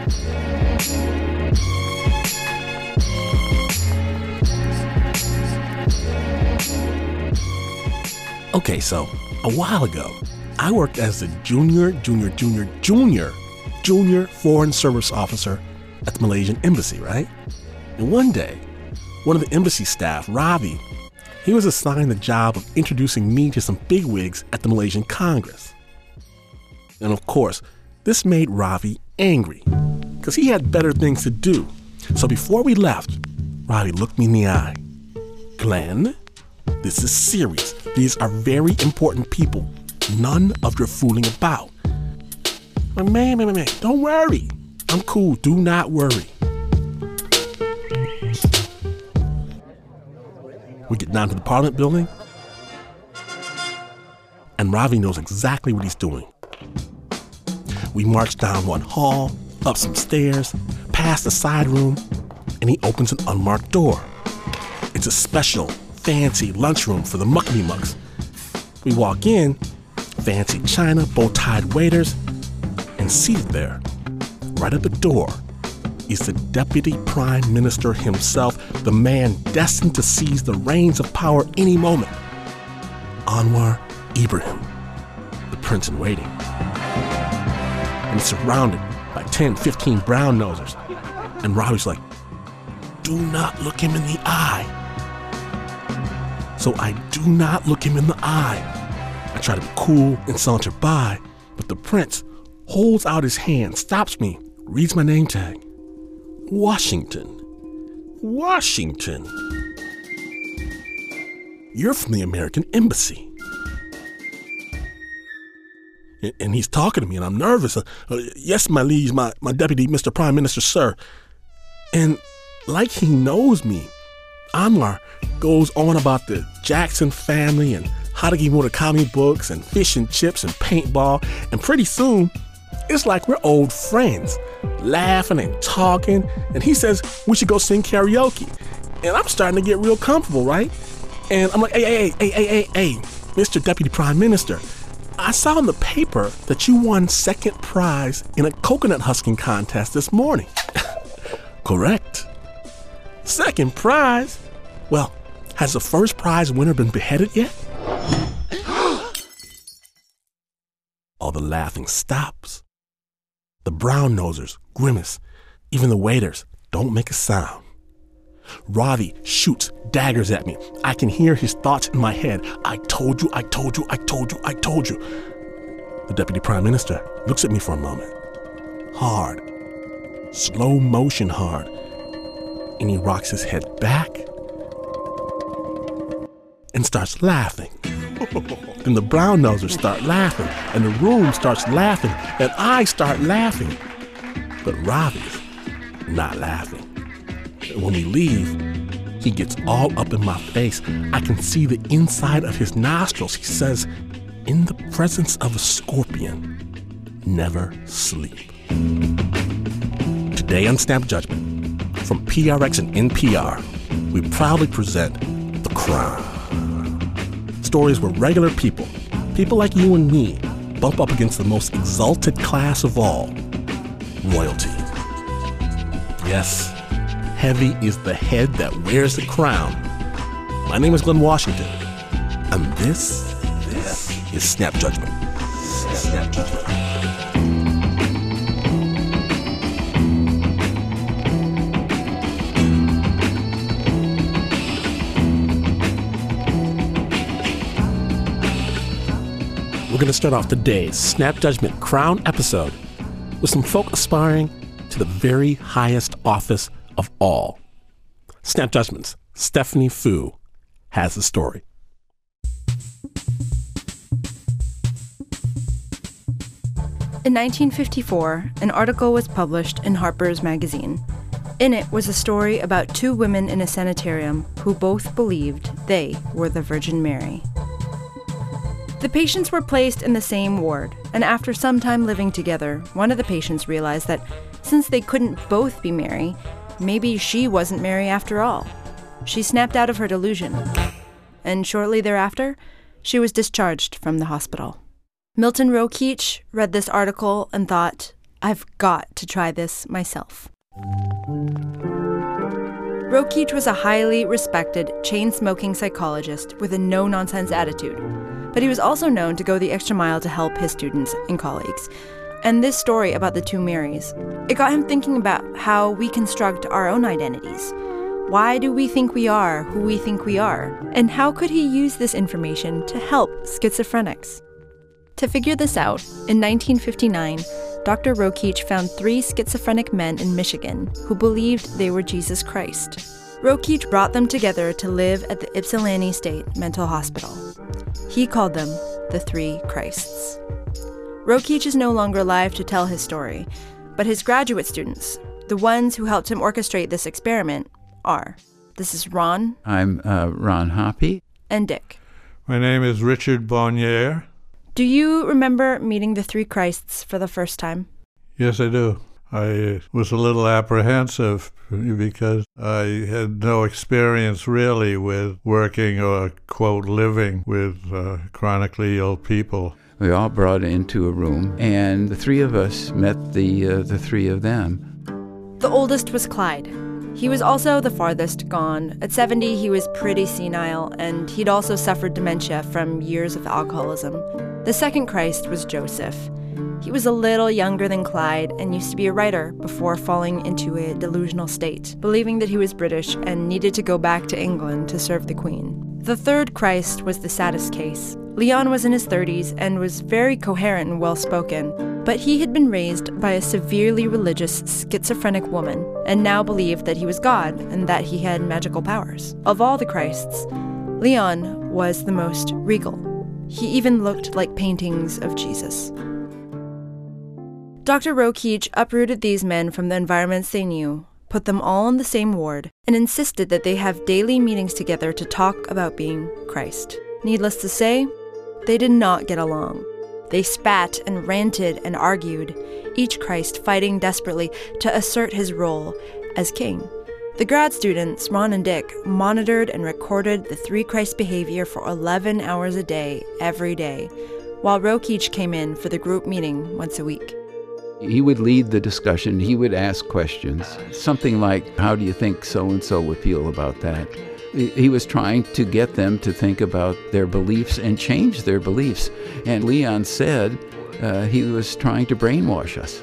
Okay, so a while ago, I worked as the junior foreign service officer at the Malaysian embassy, right? And one day, one of the embassy staff, Ravi, he was assigned the job of introducing me to some bigwigs at the Malaysian Congress. And of course, this made Ravi angry because he had better things to do. So before we left, Ravi looked me in the eye. Glenn, this is serious. These are very important people. None of your fooling about. Man, don't worry. I'm cool. Do not worry. We get down to the Parliament building, and Ravi knows exactly what he's doing. We march down one hall, up some stairs, past the side room, and he opens an unmarked door. It's a special, fancy lunchroom for the muckety-mucks. We walk in, fancy china, bow-tied waiters, and seated there, right at the door, is the Deputy Prime Minister himself, the man destined to seize the reins of power any moment. Anwar Ibrahim, the prince in waiting. And he's surrounded by 10, 15 brown nosers. And Ravi's like, do not look him in the eye. So I do not look him in the eye. I try to be cool and saunter by, but the prince holds out his hand, stops me, reads my name tag. Washington. You're from the American Embassy. And he's talking to me, and I'm nervous. Yes, my liege, my deputy, Mr. Prime Minister, sir. And like he knows me, Anwar goes on about the Jackson family and Haruki Murakami books and fish and chips and paintball. And pretty soon, it's like we're old friends, laughing and talking. And he says we should go sing karaoke. And I'm starting to get real comfortable, right? And I'm like, hey, Mr. Deputy Prime Minister, I saw in the paper that you won second prize in a coconut husking contest this morning. Correct. Second prize? Well, has the first prize winner been beheaded yet? All the laughing stops. The brown nosers grimace. Even the waiters don't make a sound. Ravi shoots daggers at me. I can hear his thoughts in my head. I told you. The Deputy Prime Minister looks at me for a moment. Hard. Slow motion hard. And he rocks his head back and starts laughing. Then the brown nosers start laughing, and the room starts laughing, and I start laughing. But Ravi's not laughing. When we leave, he gets all up in my face. I can see the inside of his nostrils. He says, in the presence of a scorpion, never sleep. Today on Snap Judgment, from PRX and NPR, we proudly present The Crown. Stories where regular people like you and me, bump up against the most exalted class of all, royalty. Yes, heavy is the head that wears the crown. My name is Glenn Washington, and this is Snap Judgment. Snap Judgment. We're going to start off today's Snap Judgment Crown episode with some folk aspiring to the very highest office of all. Snap Judgment's Stephanie Fu has the story. In 1954, an article was published in Harper's Magazine. In it was a story about two women in a sanitarium who both believed they were the Virgin Mary. The patients were placed in the same ward, and after some time living together, one of the patients realized that since they couldn't both be Mary, maybe she wasn't Mary after all. She snapped out of her delusion, and shortly thereafter, she was discharged from the hospital. Milton Rokeach read this article and thought, I've got to try this myself. Rokeach was a highly respected, chain-smoking psychologist with a no-nonsense attitude, but he was also known to go the extra mile to help his students and colleagues. And this story about the two Marys, it got him thinking about how we construct our own identities. Why do we think we are who we think we are? And how could he use this information to help schizophrenics? To figure this out, in 1959, Dr. Rokeach found 3 schizophrenic men in Michigan who believed they were Jesus Christ. Rokeach brought them together to live at the Ypsilanti State Mental Hospital. He called them the 3 Christs. Rokeach is no longer alive to tell his story, but his graduate students, the ones who helped him orchestrate this experiment, are. This is Ron. I'm Ron Hoppe. And Dick. My name is Richard Bonnier. Do you remember meeting the 3 Christs for the first time? Yes, I do. I was a little apprehensive because I had no experience really with working or, quote, living with chronically ill people. We all brought into a room, and the 3 of us met the 3 of them. The oldest was Clyde. He was also the farthest gone. At 70, he was pretty senile, and he'd also suffered dementia from years of alcoholism. The second Christ was Joseph. He was a little younger than Clyde and used to be a writer before falling into a delusional state, believing that he was British and needed to go back to England to serve the Queen. The third Christ was the saddest case. Leon was in his 30s and was very coherent and well-spoken, but he had been raised by a severely religious schizophrenic woman and now believed that he was God and that he had magical powers. Of all the Christs, Leon was the most regal. He even looked like paintings of Jesus. Dr. Rokeach uprooted these men from the environments they knew, put them all in the same ward, and insisted that they have daily meetings together to talk about being Christ. Needless to say, they did not get along. They spat and ranted and argued, each Christ fighting desperately to assert his role as king. The grad students, Ron and Dick, monitored and recorded the 3 Christ behavior for 11 hours a day, every day, while Rokeach came in for the group meeting once a week. He would lead the discussion. He would ask questions, something like, how do you think so-and-so would feel about that? He was trying to get them to think about their beliefs and change their beliefs. And Leon said he was trying to brainwash us.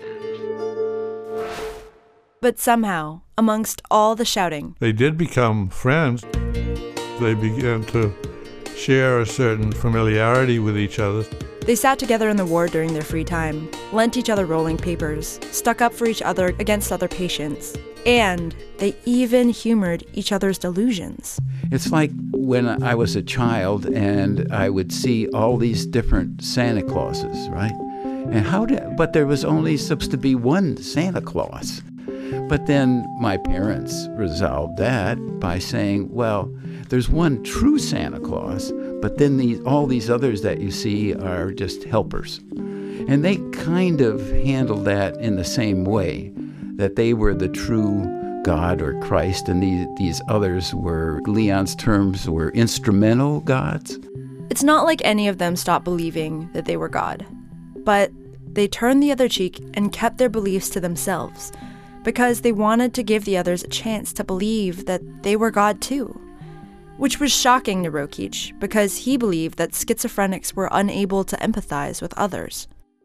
But somehow, amongst all the shouting, They did become friends. They began to share a certain familiarity with each other. they sat together in the ward during their free time, lent each other rolling papers, stuck up for each other against other patients, and they even humored each other's delusions. It's like when I was a child and I would see all these different Santa Clauses, right? And but there was only supposed to be one Santa Claus. But then my parents resolved that by saying, well, there's one true Santa Claus, but then all these others that you see are just helpers. And they kind of handled that in the same way, that they were the true God or Christ, and these others were, Leon's terms were instrumental gods. It's not like any of them stopped believing that they were God, but they turned the other cheek and kept their beliefs to themselves, because they wanted to give the others a chance to believe that they were God too. Which was shocking to Rokeach, because he believed that schizophrenics were unable to empathize with others.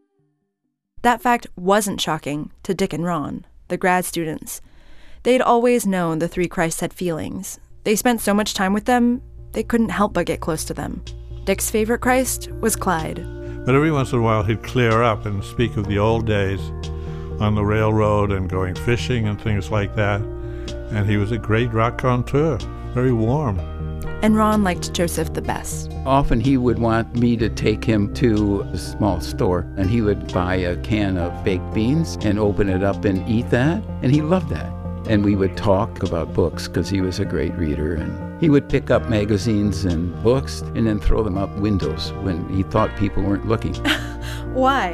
That fact wasn't shocking to Dick and Ron, the grad students. They'd always known the 3 Christs had feelings. They spent so much time with them, they couldn't help but get close to them. Dick's favorite Christ was Clyde. But every once in a while he'd clear up and speak of the old days on the railroad and going fishing and things like that. And he was a great raconteur, very warm. And Ron liked Joseph the best. Often he would want me to take him to a small store, and he would buy a can of baked beans and open it up and eat that, and he loved that. And we would talk about books because he was a great reader, and he would pick up magazines and books and then throw them out windows when he thought people weren't looking. Why?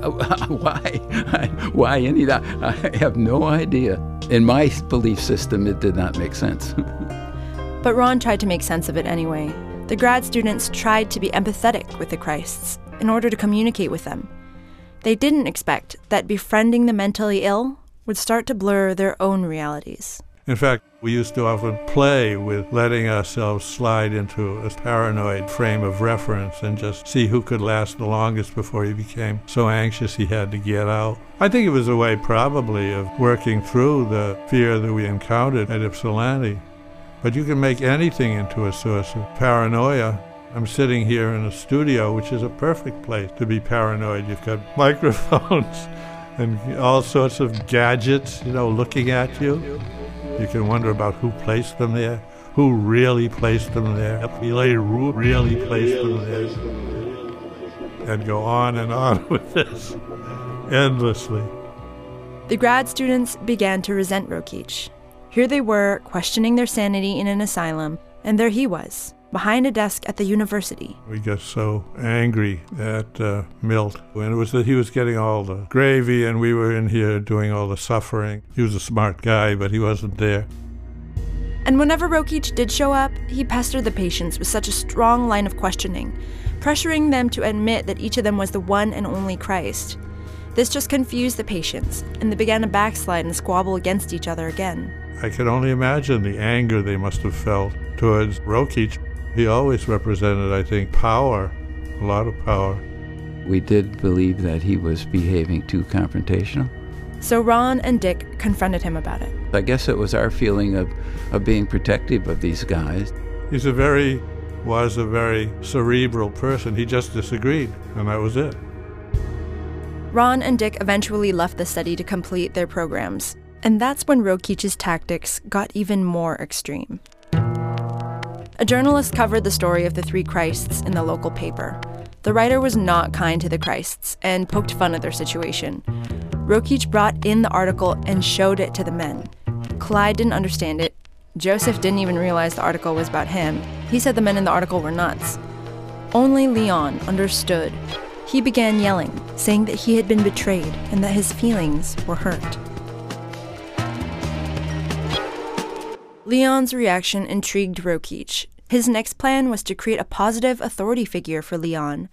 Why? Why any of that? I have no idea. In my belief system, it did not make sense. But Ron tried to make sense of it anyway. The grad students tried to be empathetic with the Christs in order to communicate with them. They didn't expect that befriending the mentally ill would start to blur their own realities. In fact, we used to often play with letting ourselves slide into a paranoid frame of reference and just see who could last the longest before he became so anxious he had to get out. I think it was a way probably of working through the fear that we encountered at Ypsilanti. But you can make anything into a source of paranoia. I'm sitting here in a studio, which is a perfect place to be paranoid. You've got microphones and all sorts of gadgets, looking at you. You can wonder about who placed them there, who really placed them there, who really placed them there, and go on and on with this endlessly. The grad students began to resent Rokeach. Here they were, questioning their sanity in an asylum, and there he was, behind a desk at the university. We got so angry at Milt, and it was that he was getting all the gravy and we were in here doing all the suffering. He was a smart guy, but he wasn't there. And whenever Rokeach did show up, he pestered the patients with such a strong line of questioning, pressuring them to admit that each of them was the one and only Christ. This just confused the patients, and they began to backslide and squabble against each other again. I can only imagine the anger they must have felt towards Rokeach. He always represented, I think, power, a lot of power. We did believe that he was behaving too confrontational. So Ron and Dick confronted him about it. I guess it was our feeling of being protective of these guys. He was a very cerebral person. He just disagreed, and that was it. Ron and Dick eventually left the study to complete their programs, and that's when Rokeach's tactics got even more extreme. A journalist covered the story of the three Christs in the local paper. The writer was not kind to the Christs and poked fun at their situation. Rokeach brought in the article and showed it to the men. Clyde didn't understand it. Joseph didn't even realize the article was about him. He said the men in the article were nuts. Only Leon understood. He began yelling, saying that he had been betrayed and that his feelings were hurt. Leon's reaction intrigued Rokeach. His next plan was to create a positive authority figure for Leon.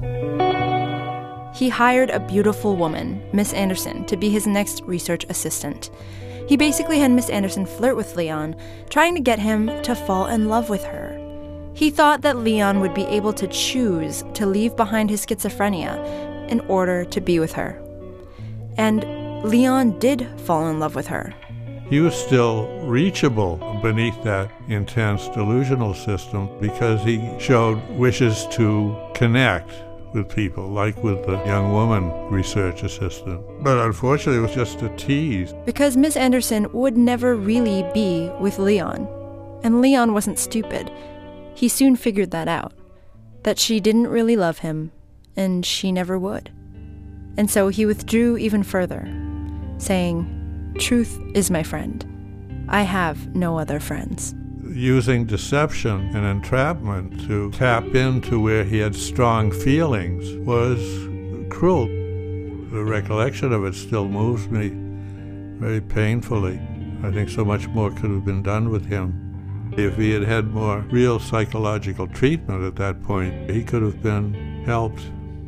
He hired a beautiful woman, Miss Anderson, to be his next research assistant. He basically had Miss Anderson flirt with Leon, trying to get him to fall in love with her. He thought that Leon would be able to choose to leave behind his schizophrenia in order to be with her. And Leon did fall in love with her. He was still reachable beneath that intense delusional system because he showed wishes to connect with people, like with the young woman research assistant. But unfortunately, it was just a tease. Because Miss Anderson would never really be with Leon. And Leon wasn't stupid. He soon figured that out, that she didn't really love him, and she never would. And so he withdrew even further, saying, "Truth is my friend. I have no other friends." Using deception and entrapment to tap into where he had strong feelings was cruel. The recollection of it still moves me very painfully. I think so much more could have been done with him. If he had had more real psychological treatment at that point, he could have been helped.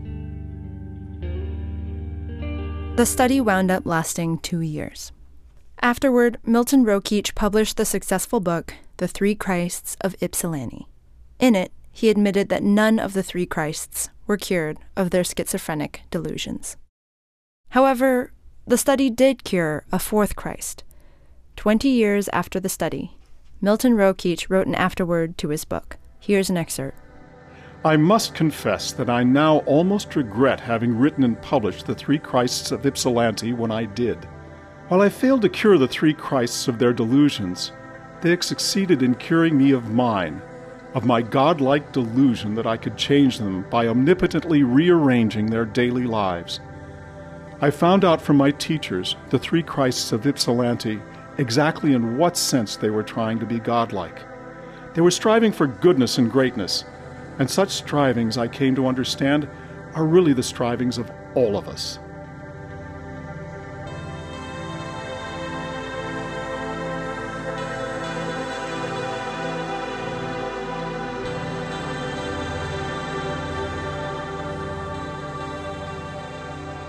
The study wound up lasting 2 years. Afterward, Milton Rokeach published the successful book, The Three Christs of Ypsilanti. In it, he admitted that none of the three Christs were cured of their schizophrenic delusions. However, the study did cure a fourth Christ. 20 years after the study, Milton Rokeach wrote an afterword to his book. Here's an excerpt. I must confess that I now almost regret having written and published The Three Christs of Ypsilanti when I did. While I failed to cure the three Christs of their delusions, they had succeeded in curing me of mine, of my godlike delusion that I could change them by omnipotently rearranging their daily lives. I found out from my teachers, the three Christs of Ypsilanti, exactly in what sense they were trying to be godlike. They were striving for goodness and greatness, and such strivings, I came to understand, are really the strivings of all of us.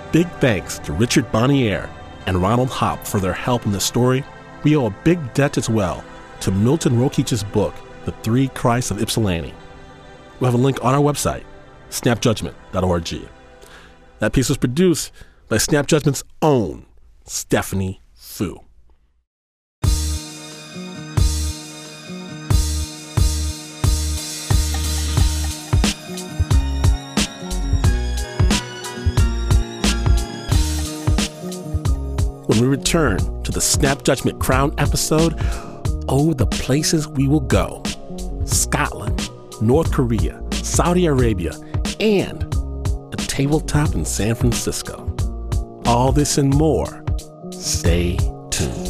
Big thanks to Richard Bonnier and Ronald Hopp for their help in this story. We owe a big debt as well to Milton Rokeach's book, The Three Christs of Ypsilanti. We'll have a link on our website, snapjudgment.org. That piece was produced by Snap Judgment's own Stephanie Fu. When we return to the Snap Judgment Crown episode, oh, the places we will go. Scotland, North Korea, Saudi Arabia, and a tabletop in San Francisco. All this and more. Stay tuned.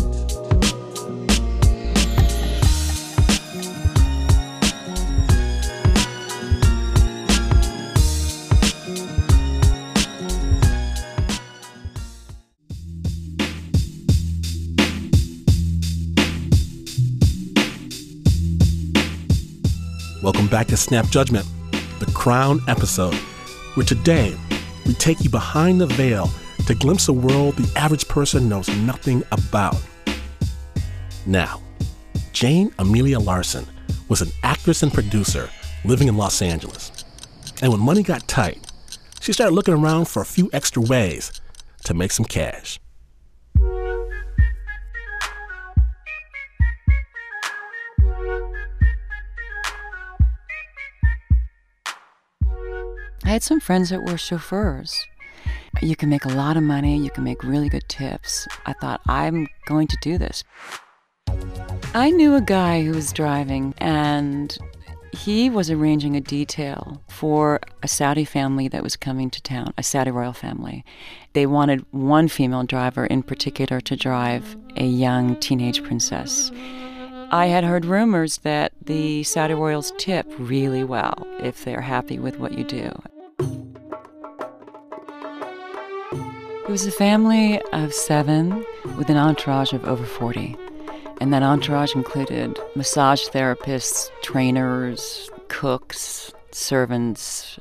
Welcome back to Snap Judgment, the Crown episode, where today we take you behind the veil to glimpse a world the average person knows nothing about. Now, Jane Amelia Larson was an actress and producer living in Los Angeles. And when money got tight, she started looking around for a few extra ways to make some cash. I had some friends that were chauffeurs. You can make a lot of money, you can make really good tips. I thought, I'm going to do this. I knew a guy who was driving, and he was arranging a detail for a Saudi family that was coming to town, a Saudi royal family. They wanted one female driver in particular to drive a young teenage princess. I had heard rumors that the Saudi royals tip really well if they're happy with what you do. It was a family of 7 with an entourage of over 40. And that entourage included massage therapists, trainers, cooks, servants.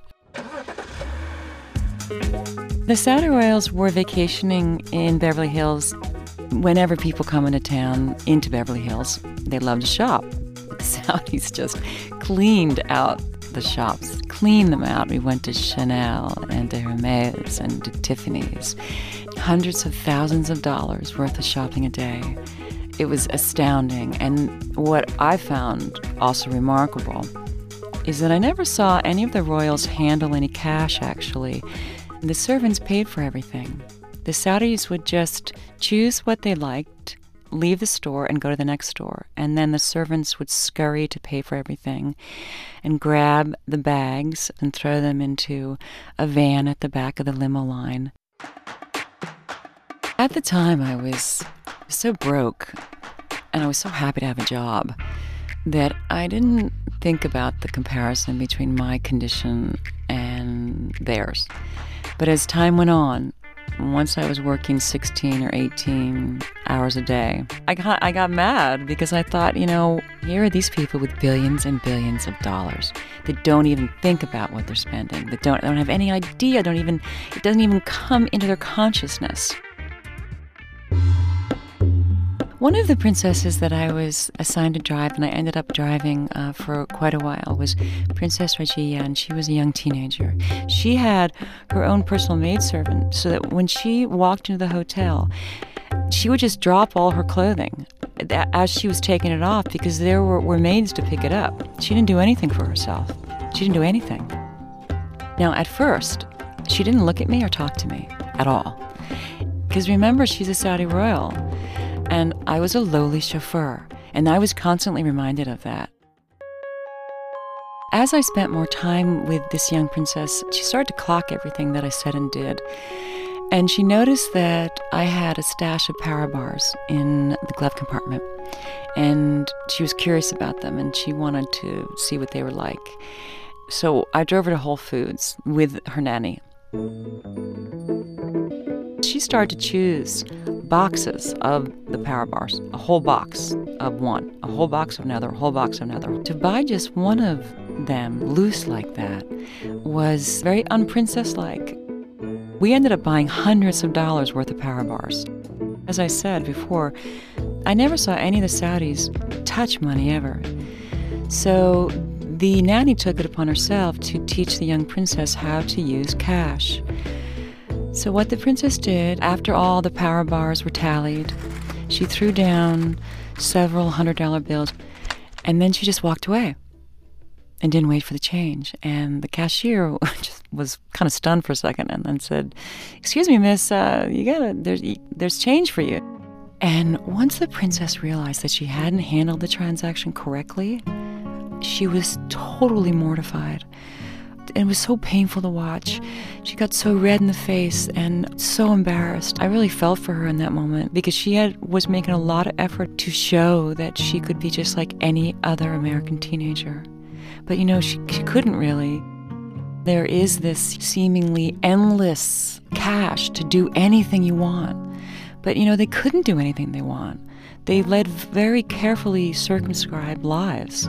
The Saudi royals were vacationing in Beverly Hills. Whenever people come into town, into Beverly Hills, they love to shop. The Saudis just cleaned out the shops, cleaned them out. We went to Chanel and to Hermes and to Tiffany's. Hundreds of thousands of dollars worth of shopping a day. It was astounding. And what I found also remarkable is that I never saw any of the royals handle any cash, actually. The servants paid for everything. The Saudis would just choose what they liked, leave the store and go to the next store. And then the servants would scurry to pay for everything and grab the bags and throw them into a van at the back of the limo line. At the time, I was so broke and I was so happy to have a job that I didn't think about the comparison between my condition and theirs. But as time went on, once I was working 16 or 18 hours a day, I got mad because I thought, here are these people with billions and billions of dollars that don't even think about what they're spending, that don't have any idea, it doesn't even come into their consciousness. One of the princesses that I was assigned to drive, and I ended up driving for quite a while, was Princess Rajia, and she was a young teenager. She had her own personal maidservant, so that when she walked into the hotel, she would just drop all her clothing as she was taking it off because there were maids to pick it up. She didn't do anything for herself. She didn't do anything. Now, at first, she didn't look at me or talk to me at all. Because remember, she's a Saudi royal. And I was a lowly chauffeur, and I was constantly reminded of that. As I spent more time with this young princess, she started to clock everything that I said and did. And she noticed that I had a stash of power bars in the glove compartment. And she was curious about them, and she wanted to see what they were like. So I drove her to Whole Foods with her nanny. She started to choose boxes of the power bars, a whole box of one, a whole box of another, a whole box of another. To buy just one of them loose like that was very unprincess-like. We ended up buying hundreds of dollars worth of power bars. As I said before, I never saw any of the Saudis touch money ever. So the nanny took it upon herself to teach the young princess how to use cash. So what the princess did, after all the power bars were tallied, she threw down several $100 bills, and then she just walked away and didn't wait for the change. And the cashier just was kind of stunned for a second and then said, "Excuse me, miss, there's change for you." And once the princess realized that she hadn't handled the transaction correctly, she was totally mortified. It was so painful to watch. She got so red in the face and so embarrassed. I really felt for her in that moment because she was making a lot of effort to show that she could be just like any other American teenager. But she couldn't really. There is this seemingly endless cash to do anything you want. But they couldn't do anything they want. They led very carefully circumscribed lives.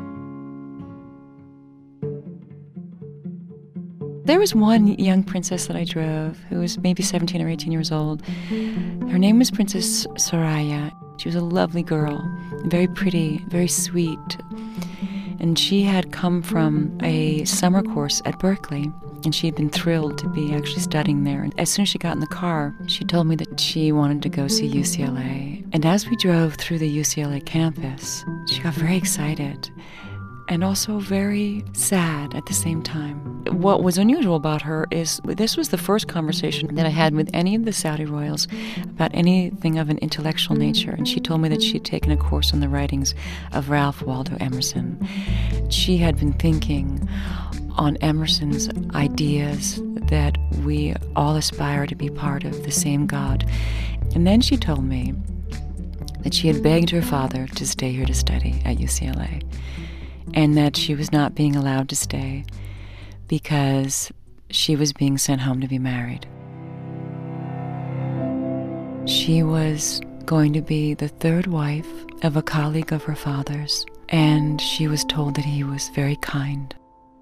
There was one young princess that I drove who was maybe 17 or 18 years old. Her name was Princess Soraya. She was a lovely girl, very pretty, very sweet. And she had come from a summer course at Berkeley, and she had been thrilled to be actually studying there. And as soon as she got in the car, she told me that she wanted to go see UCLA. And as we drove through the UCLA campus, she got very excited and also very sad at the same time. What was unusual about her is this was the first conversation that I had with any of the Saudi royals about anything of an intellectual nature, and she told me that she'd taken a course on the writings of Ralph Waldo Emerson. She had been thinking on Emerson's ideas that we all aspire to be part of the same God. And then she told me that she had begged her father to stay here to study at UCLA, and that she was not being allowed to stay because she was being sent home to be married. She was going to be the third wife of a colleague of her father's, and she was told that he was very kind.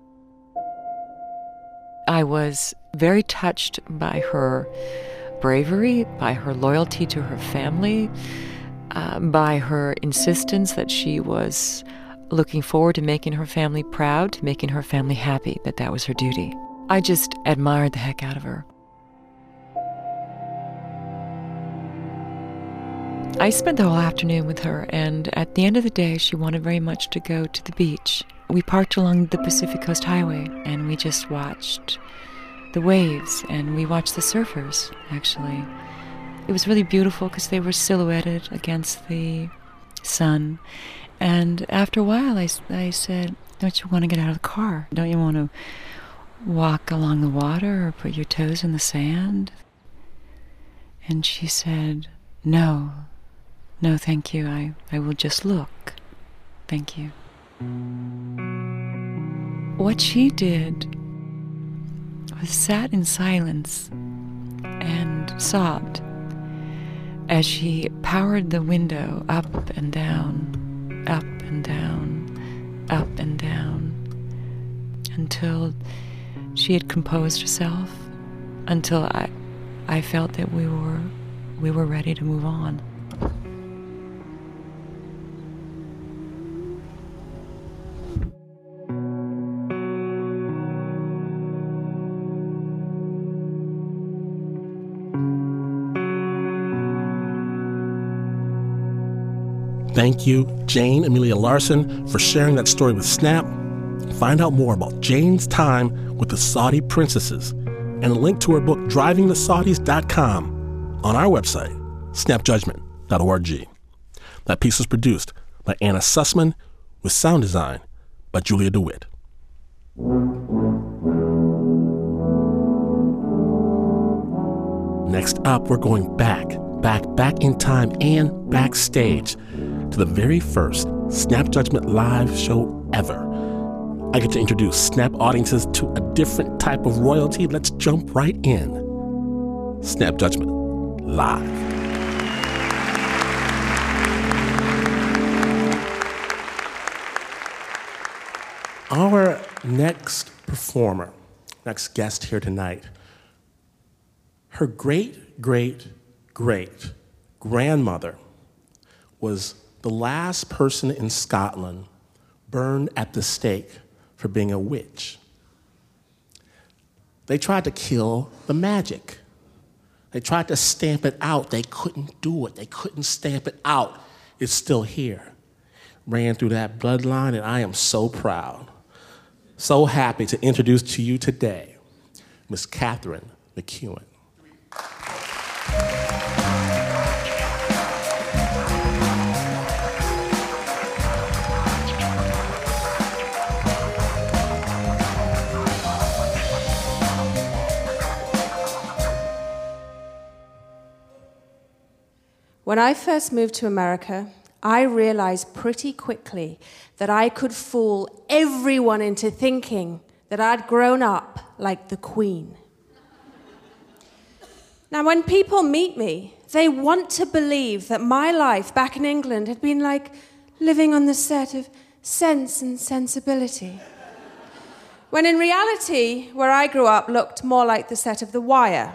I was very touched by her bravery, by her loyalty to her family, by her insistence that she was looking forward to making her family proud, to making her family happy, that was her duty. I just admired the heck out of her. I spent the whole afternoon with her, and at the end of the day, she wanted very much to go to the beach. We parked along the Pacific Coast Highway, and we just watched the waves, and we watched the surfers, actually. It was really beautiful because they were silhouetted against the sun. And after a while, I said, "Don't you want to get out of the car? Don't you want to walk along the water or put your toes in the sand?" And she said, No, thank you. I will just look. Thank you." What she did was sat in silence and sobbed as she powered the window up and down, up and down, up and down, until she had composed herself, until I felt that we were ready to move on. Thank you, Jane Amelia Larson, for sharing that story with Snap. Find out more about Jane's time with the Saudi princesses and a link to her book, DrivingTheSaudis.com, on our website, snapjudgment.org. That piece was produced by Anna Sussman with sound design by Julia DeWitt. Next up, we're going back in time and backstage to the very first Snap Judgment live show ever. I get to introduce Snap audiences to a different type of royalty. Let's jump right in. Snap Judgment live. Our next performer, next guest here tonight, Her great-great-great-grandmother was the last person in Scotland burned at the stake for being a witch. They tried to kill the magic. They tried to stamp it out. They couldn't do it. They couldn't stamp it out. It's still here. Ran through that bloodline, and I am so proud, so happy to introduce to you today Miss Catherine McEwen. When I first moved to America, I realized pretty quickly that I could fool everyone into thinking that I'd grown up like the Queen. Now, when people meet me, they want to believe that my life back in England had been like living on the set of Sense and Sensibility. When in reality, where I grew up looked more like the set of The Wire.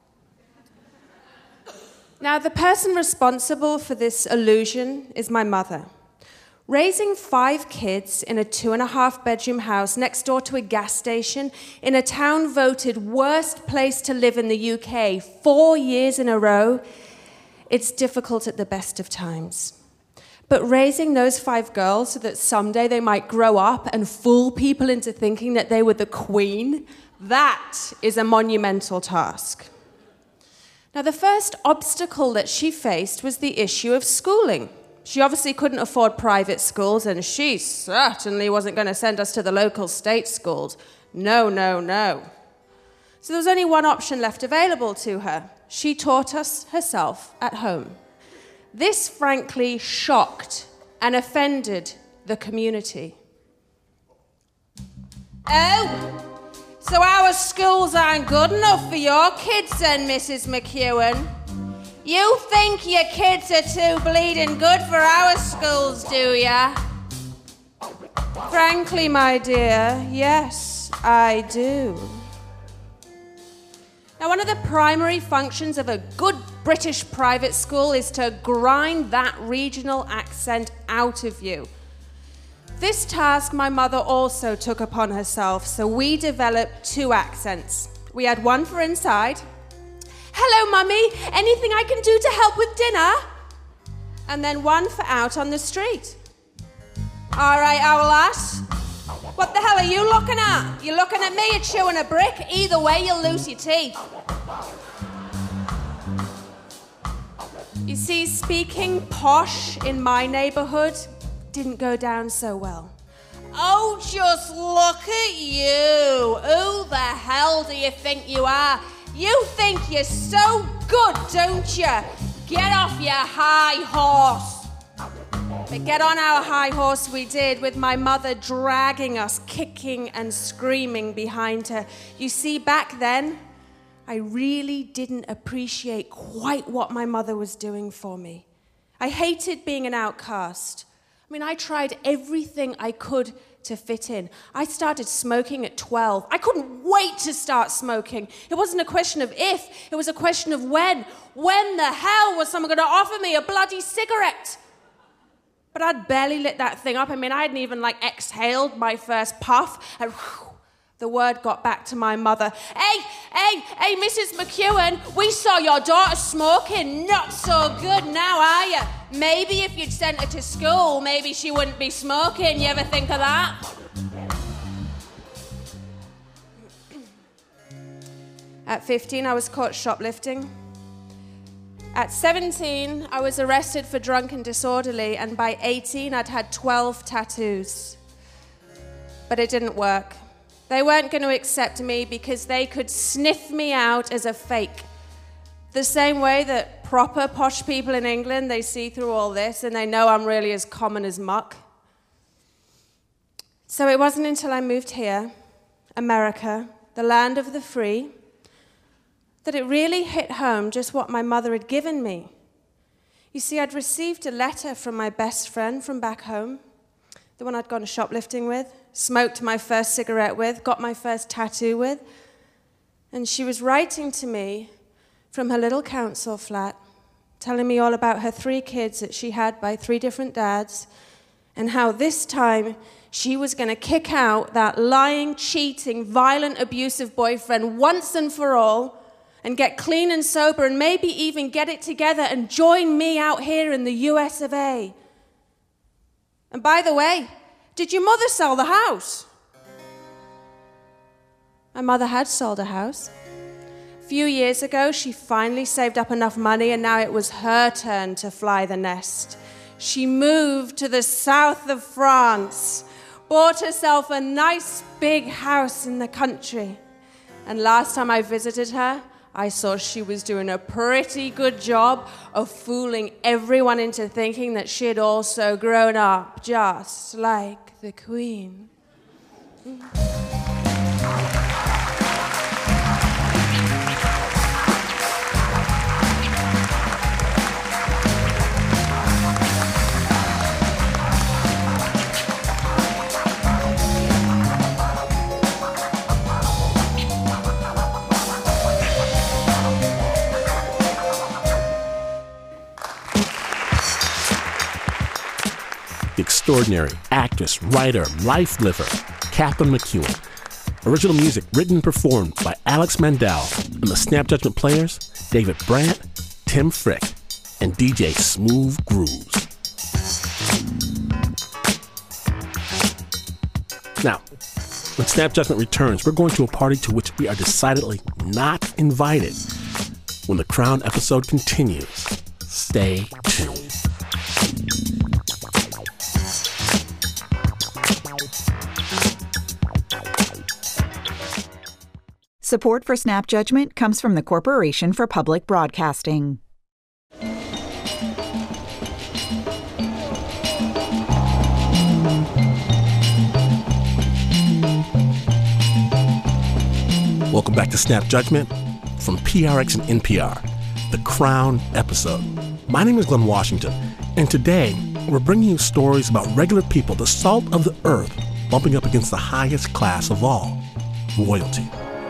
Now, the person responsible for this illusion is my mother. Raising 5 kids in a 2.5-bedroom house next door to a gas station in a town voted worst place to live in the UK 4 years in a row, it's difficult at the best of times. But raising those 5 girls so that someday they might grow up and fool people into thinking that they were the Queen, that is a monumental task. Now, the first obstacle that she faced was the issue of schooling. She obviously couldn't afford private schools, and she certainly wasn't going to send us to the local state schools. No, no, no. So there was only one option left available to her. She taught us herself at home. This, frankly, shocked and offended the community. Oh! So our schools aren't good enough for your kids then, Mrs. McEwen? You think your kids are too bleeding good for our schools, do ya? Frankly, my dear, yes, I do. Now, one of the primary functions of a good British private school is to grind that regional accent out of you. This task my mother also took upon herself, so we developed 2 accents. We had one for inside. Hello, Mummy, anything I can do to help with dinner? And then one for out on the street. All right, owl ass. What the hell are you looking at? You're looking at me, you're chewing a brick. Either way, you'll lose your teeth. You see, speaking posh in my neighborhood didn't go down so well. Oh, just look at you. Who the hell do you think you are? You think you're so good, don't you? Get off your high horse. But get on our high horse we did, with my mother dragging us, kicking and screaming behind her. You see, back then, I really didn't appreciate quite what my mother was doing for me. I hated being an outcast. I mean, I tried everything I could to fit in. I started smoking at 12. I couldn't wait to start smoking. It wasn't a question of if, it was a question of when. When the hell was someone going to offer me a bloody cigarette? But I'd barely lit that thing up. I mean, I hadn't even, exhaled my first puff, and the word got back to my mother. Hey, Mrs. McEwen, we saw your daughter smoking. Not so good now, are you? Maybe if you'd sent her to school, maybe she wouldn't be smoking. You ever think of that? At 15, I was caught shoplifting. At 17, I was arrested for drunk and disorderly, and by 18, I'd had 12 tattoos. But it didn't work. They weren't going to accept me because they could sniff me out as a fake. The same way that proper posh people in England, they see through all this and they know I'm really as common as muck. So it wasn't until I moved here, America, the land of the free, that it really hit home just what my mother had given me. You see, I'd received a letter from my best friend from back home, the one I'd gone shoplifting with, smoked my first cigarette with, got my first tattoo with. And she was writing to me from her little council flat, telling me all about her 3 kids that she had by 3 different dads, and how this time she was going to kick out that lying, cheating, violent, abusive boyfriend once and for all, and get clean and sober, and maybe even get it together and join me out here in the US of A. And by the way, did your mother sell the house? My mother had sold a house. A few years ago, she finally saved up enough money, and now it was her turn to fly the nest. She moved to the south of France, bought herself a nice big house in the country. And last time I visited her, I saw she was doing a pretty good job of fooling everyone into thinking that she had also grown up just like the Queen. The extraordinary actress, writer, life liver, Catherine McEwen. Original music written and performed by Alex Mandel, and the Snap Judgment Players, David Brandt, Tim Frick, and DJ Smooth Grooves. Now, when Snap Judgment returns, we're going to a party to which we are decidedly not invited. When the Crown episode continues, stay tuned. Support for Snap Judgment comes from the Corporation for Public Broadcasting. Welcome back to Snap Judgment from PRX and NPR, the Crown episode. My name is Glenn Washington, and today we're bringing you stories about regular people, the salt of the earth, bumping up against the highest class of all, royalty.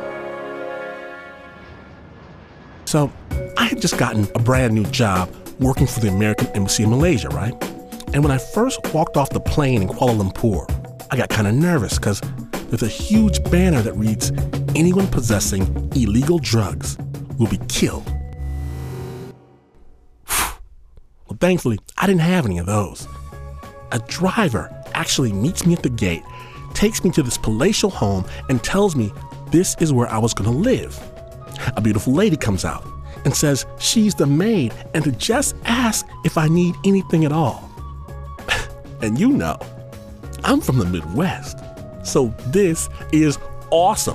So, I had just gotten a brand new job working for the American Embassy in Malaysia, right? And when I first walked off the plane in Kuala Lumpur, I got kind of nervous because there's a huge banner that reads, "Anyone possessing illegal drugs will be killed." Well, thankfully, I didn't have any of those. A driver actually meets me at the gate, takes me to this palatial home, and tells me this is where I was going to live. A beautiful lady comes out and says she's the maid and to just ask if I need anything at all. And you know, I'm from the Midwest, so this is awesome.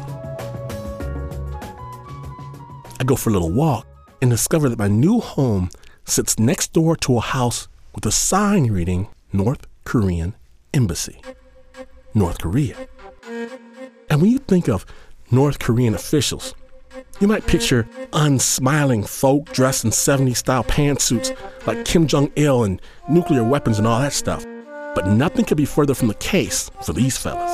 I go for a little walk and discover that my new home sits next door to a house with a sign reading North Korean Embassy. North Korea. And when you think of North Korean officials, you might picture unsmiling folk dressed in 70s-style pantsuits like Kim Jong-il and nuclear weapons and all that stuff. But nothing could be further from the case for these fellas.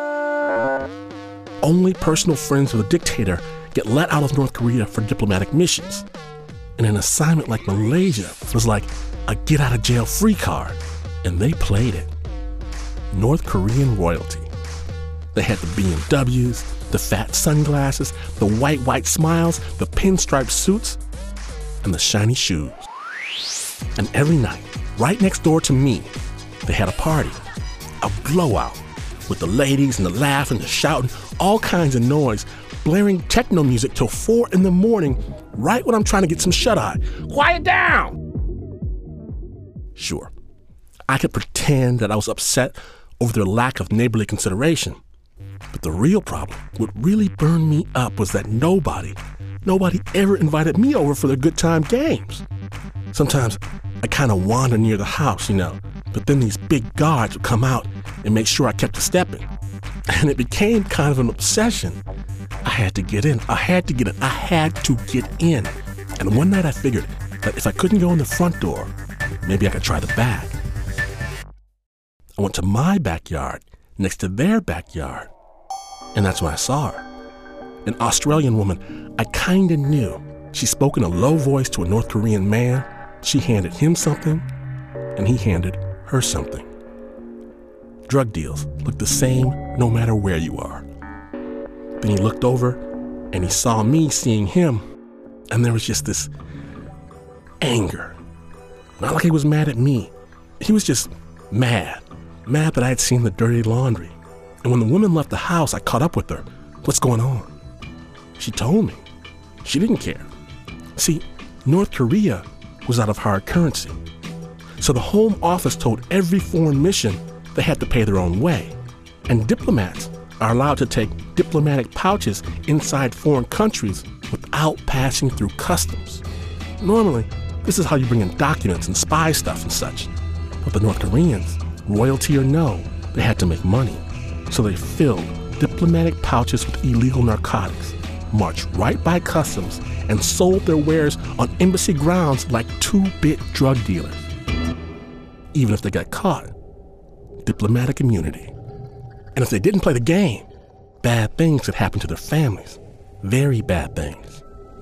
Only personal friends of the dictator get let out of North Korea for diplomatic missions. And an assignment like Malaysia was like a get-out-of-jail-free card, and they played it. North Korean royalty. They had the BMWs, the fat sunglasses, the white smiles, the pinstripe suits, and the shiny shoes. And every night, right next door to me, they had a party, a blowout, with the ladies and the laughing, the shouting, all kinds of noise, blaring techno music till 4 a.m, right when I'm trying to get some shut-eye. Quiet down! Sure, I could pretend that I was upset over their lack of neighborly consideration. But the real problem, what really burned me up, was that nobody ever invited me over for their good time games. Sometimes I kind of wander near the house, but then these big guards would come out and make sure I kept a stepping. And it became kind of an obsession. I had to get in. And one night I figured that if I couldn't go in the front door, maybe I could try the back. I went to my backyard next to their backyard. And that's when I saw her. An Australian woman I kinda knew, She spoke in a low voice to a North Korean man. She handed him something, and he handed her something. Drug deals look the same no matter where you are. Then he looked over, and he saw me seeing him, and there was just this anger. Not like he was mad at me. He was just mad that I had seen the dirty laundry. And when the woman left the house, I caught up with her. What's going on? She told me. She didn't care. See, North Korea was out of hard currency. So the Home Office told every foreign mission they had to pay their own way. And diplomats are allowed to take diplomatic pouches inside foreign countries without passing through customs. Normally, this is how you bring in documents and spy stuff and such. But the North Koreans, royalty or no, they had to make money. So they filled diplomatic pouches with illegal narcotics, marched right by customs, and sold their wares on embassy grounds like two-bit drug dealers. Even if they got caught, diplomatic immunity. And if they didn't play the game, bad things could happen to their families. Very bad things.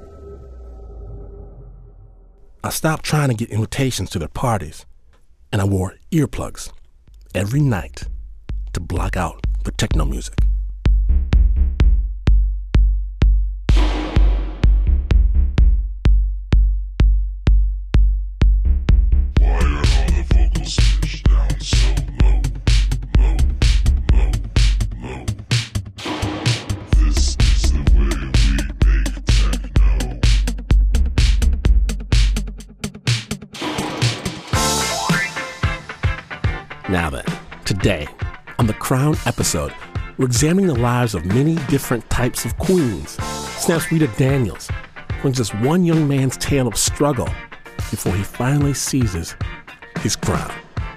I stopped trying to get invitations to their parties, and I wore earplugs every night to block out the techno music. Now then, today, on the Crown episode, we're examining the lives of many different types of queens. Snap's Rita Daniels brings us one young man's tale of struggle before he finally seizes his crown.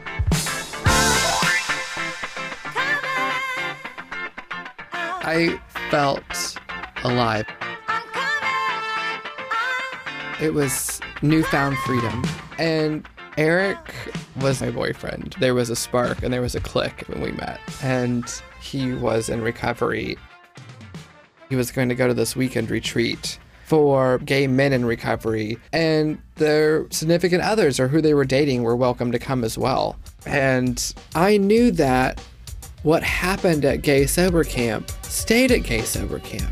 I felt alive. It was newfound freedom. And Eric was my boyfriend. There was a spark and there was a click when we met. And he was in recovery. He was going to go to this weekend retreat for gay men in recovery. And their significant others or who they were dating were welcome to come as well. And I knew that what happened at Gay Sober Camp stayed at Gay Sober Camp.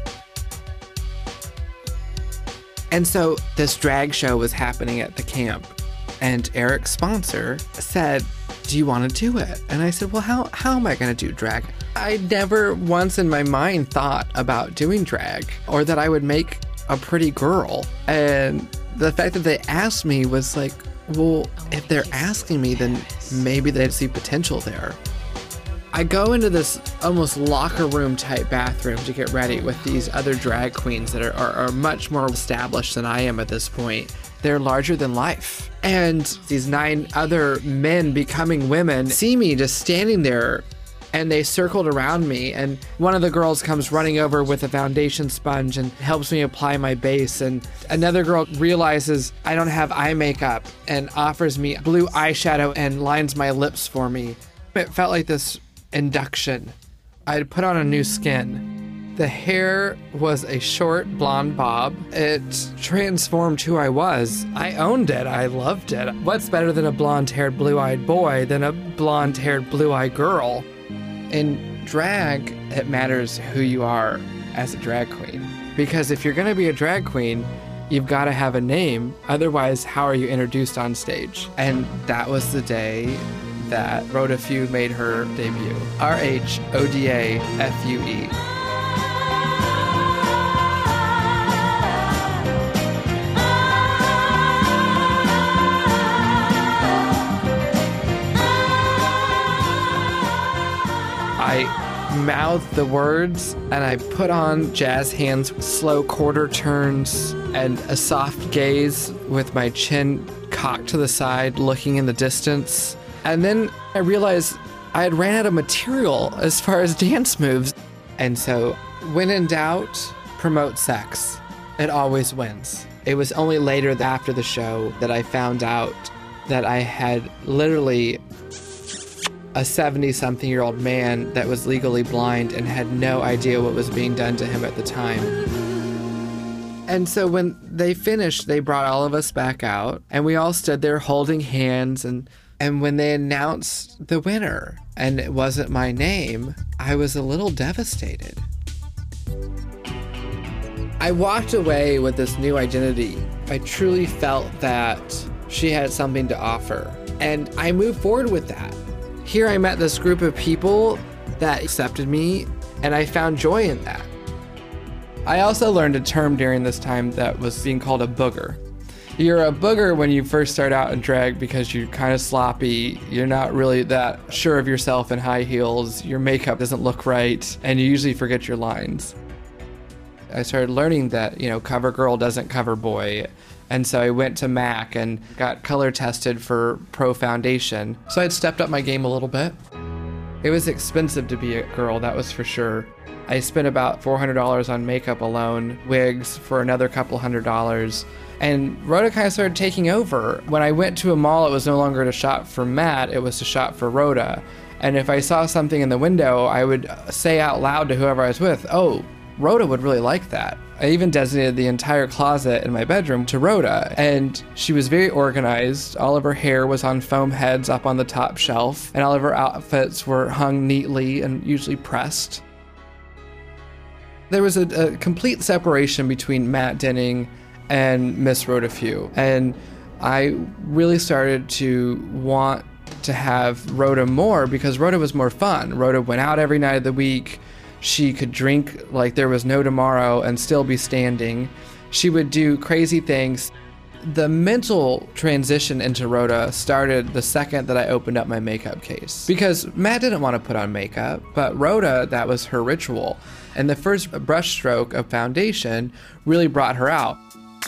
And so this drag show was happening at the camp. And Eric's sponsor said, do you want to do it? And I said, well, how am I going to do drag? I never once in my mind thought about doing drag or that I would make a pretty girl. And the fact that they asked me was like, well, if they're asking me, then maybe they'd see potential there. I go into this almost locker room type bathroom to get ready with these other drag queens that are much more established than I am at this point. They're larger than life. And these 9 other men becoming women see me just standing there, and they circled around me. And one of the girls comes running over with a foundation sponge and helps me apply my base. And another girl realizes I don't have eye makeup and offers me blue eyeshadow and lines my lips for me. It felt like this induction. I'd put on a new skin. The hair was a short blonde bob. It transformed who I was. I owned it. I loved it. What's better than a blonde-haired, blue-eyed boy than a blonde-haired, blue-eyed girl? In drag, it matters who you are as a drag queen. Because if you're going to be a drag queen, you've got to have a name. Otherwise, how are you introduced on stage? And that was the day that Rhoda Few made her debut. RHODAFUE. I mouthed the words and I put on jazz hands, slow quarter turns, and a soft gaze with my chin cocked to the side, looking in the distance. And then I realized I had ran out of material as far as dance moves. And so, when in doubt, promote sex. It always wins. It was only later after the show that I found out that I had literally a 70-something-year-old man that was legally blind and had no idea what was being done to him at the time. And so when they finished, they brought all of us back out, and we all stood there holding hands. And when they announced the winner, and it wasn't my name, I was a little devastated. I walked away with this new identity. I truly felt that she had something to offer, and I moved forward with that. Here I met this group of people that accepted me, and I found joy in that. I also learned a term during this time that was being called a booger. You're a booger when you first start out in drag because you're kind of sloppy. You're not really that sure of yourself in high heels. Your makeup doesn't look right, and you usually forget your lines. I started learning that, cover girl doesn't cover boy. And so I went to MAC and got color tested for pro foundation. So I'd stepped up my game a little bit. It was expensive to be a girl, that was for sure. I spent about $400 on makeup alone, wigs for another couple $100. And Rhoda kind of started taking over. When I went to a mall, it was no longer to shop for Matt, it was to shop for Rhoda. And if I saw something in the window, I would say out loud to whoever I was with, "Oh, Rhoda would really like that." I even designated the entire closet in my bedroom to Rhoda, and she was very organized. All of her hair was on foam heads up on the top shelf, and all of her outfits were hung neatly and usually pressed. There was a complete separation between Matt Denning and Miss Rhoda Few, and I really started to want to have Rhoda more because Rhoda was more fun. Rhoda went out every night of the week. She could drink like there was no tomorrow and still be standing. She would do crazy things. The mental transition into Rhoda started the second that I opened up my makeup case. Because Matt didn't want to put on makeup, but Rhoda, that was her ritual. And the first brush stroke of foundation really brought her out.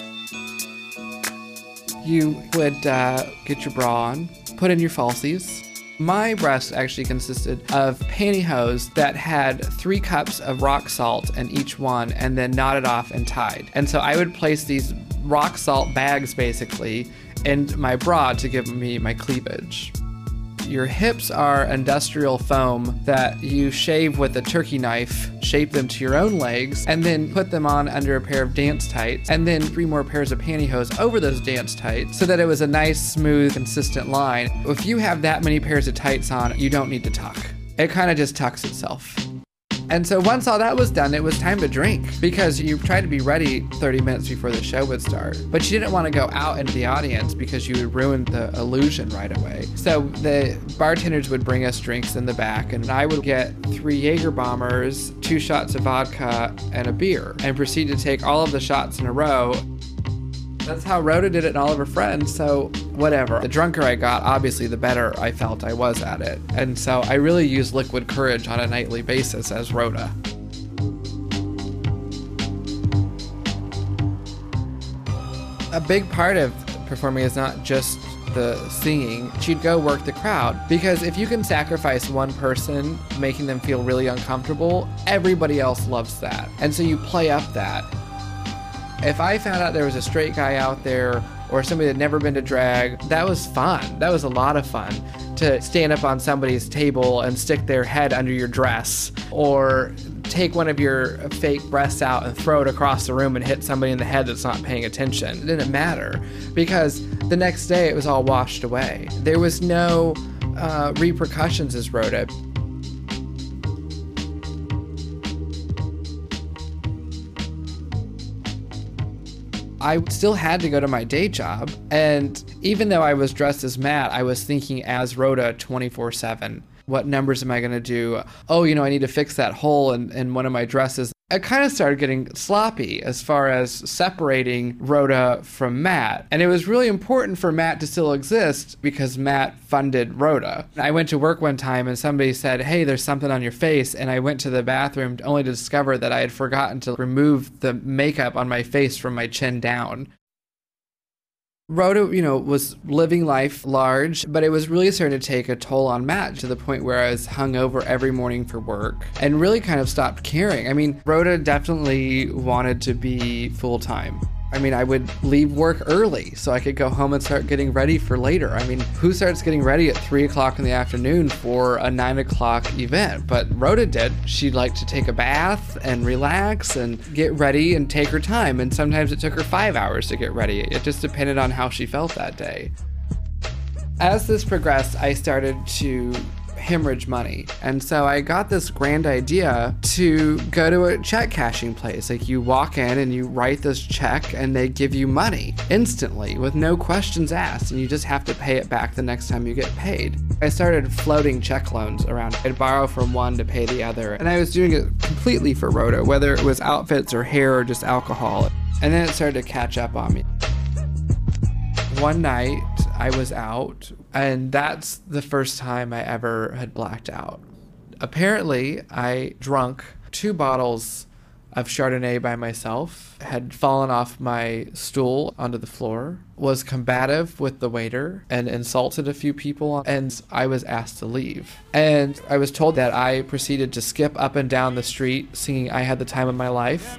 You would get your bra on, put in your falsies. My breast actually consisted of pantyhose that had 3 cups of rock salt in each one and then knotted off and tied. And so I would place these rock salt bags basically in my bra to give me my cleavage. Your hips are industrial foam that you shave with a turkey knife, shape them to your own legs, and then put them on under a pair of dance tights, and then 3 more pairs of pantyhose over those dance tights so that it was a nice, smooth, consistent line. If you have that many pairs of tights on, you don't need to tuck. It kind of just tucks itself. And so once all that was done, it was time to drink because you tried to be ready 30 minutes before the show would start. But you didn't want to go out into the audience because you would ruin the illusion right away. So the bartenders would bring us drinks in the back, and I would get 3 Jaeger bombers, 2 shots of vodka, and a beer, and proceed to take all of the shots in a row. That's how Rhoda did it and all of her friends, so whatever. The drunker I got, obviously the better I felt I was at it. And so I really used liquid courage on a nightly basis as Rhoda. A big part of performing is not just the singing. She'd go work the crowd, because if you can sacrifice one person, making them feel really uncomfortable, everybody else loves that. And so you play up that. If I found out there was a straight guy out there or somebody that had never been to drag, that was fun. That was a lot of fun to stand up on somebody's table and stick their head under your dress, or take one of your fake breasts out and throw it across the room and hit somebody in the head that's not paying attention. It didn't matter because the next day it was all washed away. There was no repercussions as Rhoda. I still had to go to my day job, and even though I was dressed as Matt, I was thinking as Rhoda 24/7. What numbers am I going to do? Oh, I need to fix that hole in one of my dresses. I kind of started getting sloppy as far as separating Rhoda from Matt. And it was really important for Matt to still exist because Matt funded Rhoda. I went to work one time and somebody said, "Hey, there's something on your face." And I went to the bathroom only to discover that I had forgotten to remove the makeup on my face from my chin down. Rhoda, was living life large, but it was really starting to take a toll on Matt to the point where I was hungover every morning for work and really kind of stopped caring. I mean, Rhoda definitely wanted to be full-time. I mean, I would leave work early so I could go home and start getting ready for later. I mean, who starts getting ready at 3 o'clock in the afternoon for a 9 o'clock event? But Rhoda did. She'd like to take a bath and relax and get ready and take her time. And sometimes it took her 5 hours to get ready. It just depended on how she felt that day. As this progressed, I started to hemorrhage money. And so I got this grand idea to go to a check cashing place. Like, you walk in and you write this check and they give you money instantly with no questions asked, and you just have to pay it back the next time you get paid. I started floating check loans around. I'd borrow from one to pay the other, and I was doing it completely for Rhoda, whether it was outfits or hair or just alcohol. And then it started to catch up on me. One night I was out, and that's the first time I ever had blacked out. Apparently, I drank 2 bottles of Chardonnay by myself, had fallen off my stool onto the floor, was combative with the waiter, and insulted a few people, and I was asked to leave. And I was told that I proceeded to skip up and down the street singing "I Had the Time of My Life."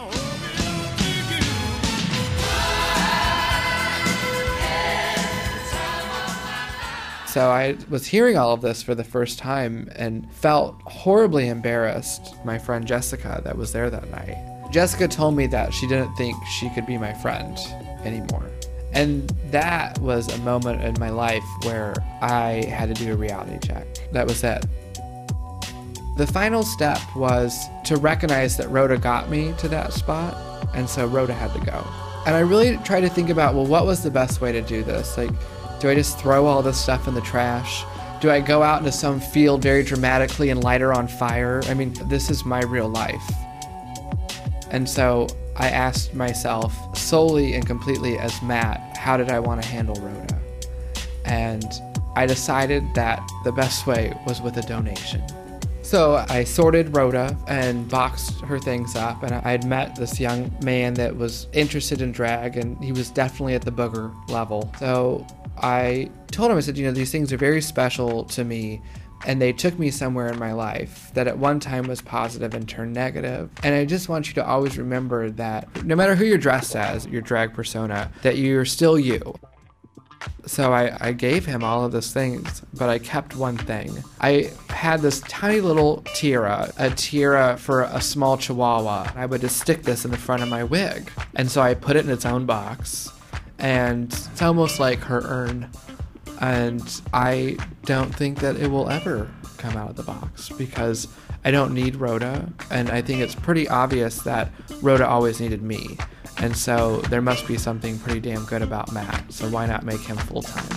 So I was hearing all of this for the first time and felt horribly embarrassed. My friend Jessica that was there that night. Jessica told me that she didn't think she could be my friend anymore. And that was a moment in my life where I had to do a reality check. That was it. The final step was to recognize that Rhoda got me to that spot, and so Rhoda had to go. And I really tried to think about, well, what was the best way to do this? Like, do I just throw all this stuff in the trash? Do I go out into some field very dramatically and light her on fire? I mean, this is my real life. And so I asked myself solely and completely as Matt, how did I want to handle Rhoda? And I decided that the best way was with a donation. So I sorted Rhoda and boxed her things up, and I had met this young man that was interested in drag, and he was definitely at the booger level. So I told him, I said, you know, these things are very special to me, and they took me somewhere in my life that at one time was positive and turned negative. And I just want you to always remember that no matter who you're dressed as, your drag persona, that you're still you. So I gave him all of those things, but I kept one thing. I had this tiny little tiara, a tiara for a small chihuahua. I would just stick this in the front of my wig. And so I put it in its own box. And it's almost like her urn. And I don't think that it will ever come out of the box because I don't need Rhoda. And I think it's pretty obvious that Rhoda always needed me. And so there must be something pretty damn good about Matt. So why not make him full-time?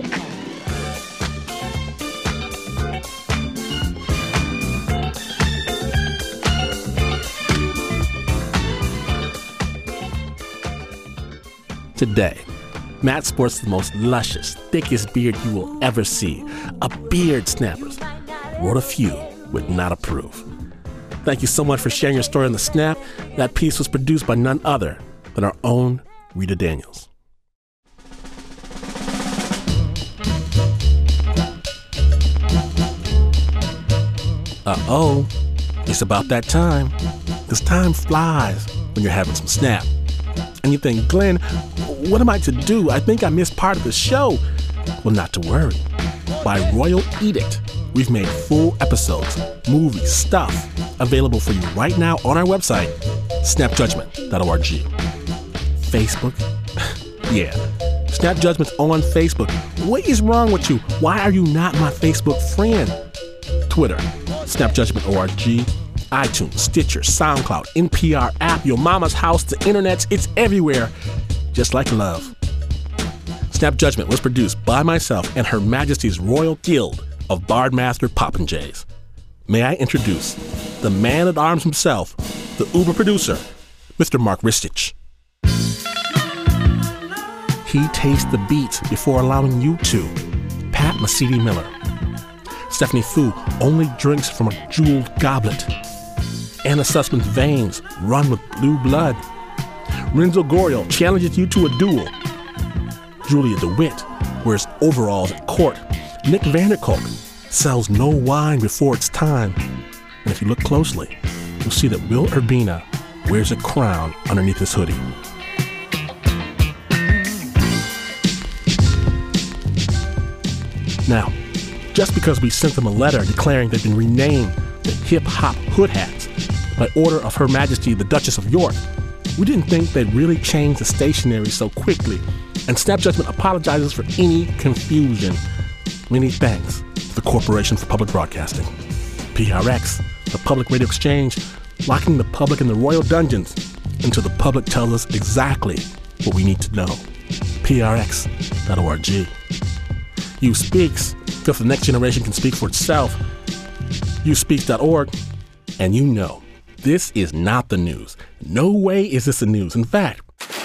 Today, Matt sports the most luscious, thickest beard you will ever see. A beard snappers. Wrote a few would not approve. Thank you so much for sharing your story on The Snap. That piece was produced by none other than our own Rita Daniels. Uh-oh, it's about that time. This time flies when you're having some snap. And you think, Glenn, what am I to do? I think I missed part of the show. Well, not to worry. By royal edict, we've made full episodes, movies, stuff available for you right now on our website, snapjudgment.org. Facebook? Yeah, Snap Judgment's on Facebook. What is wrong with you? Why are you not my Facebook friend? Twitter, snapjudgment.org. iTunes, Stitcher, SoundCloud, NPR app, your mama's house, the internets, it's everywhere. Just like love. Snap Judgment was produced by myself and Her Majesty's Royal Guild of Bardmaster Popinjays. May I introduce the man at arms himself, the Uber producer, Mr. Mark Ristich. He tastes the beats before allowing you to. Pat Mesiti-Miller. Stephanie Fu only drinks from a jeweled goblet. Anna Sussman's veins run with blue blood. Renzo Goriel challenges you to a duel. Julia DeWitt wears overalls at court. Nick Vanderkolk sells no wine before it's time. And if you look closely, you'll see that Will Urbina wears a crown underneath his hoodie. Now, just because we sent them a letter declaring they'd been renamed the Hip Hop Hood Hats by order of Her Majesty the Duchess of York, we didn't think they'd really change the stationery so quickly, and Snap Judgment apologizes for any confusion. Many thanks to the Corporation for Public Broadcasting, PRX, the Public Radio Exchange, locking the public in the royal dungeons until the public tells us exactly what we need to know. PRX.org. You Speaks, so if the next generation can speak for itself. YouSpeaks.org, and you know, this is not the news. No way is this the news. In fact,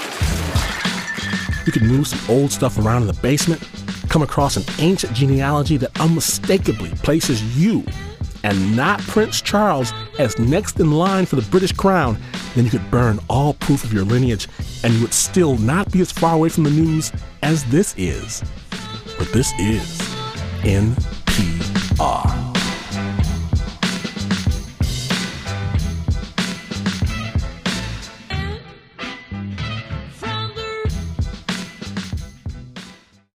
you could move some old stuff around in the basement, come across an ancient genealogy that unmistakably places you and not Prince Charles as next in line for the British crown, then you could burn all proof of your lineage and you would still not be as far away from the news as this is. But this is NPR.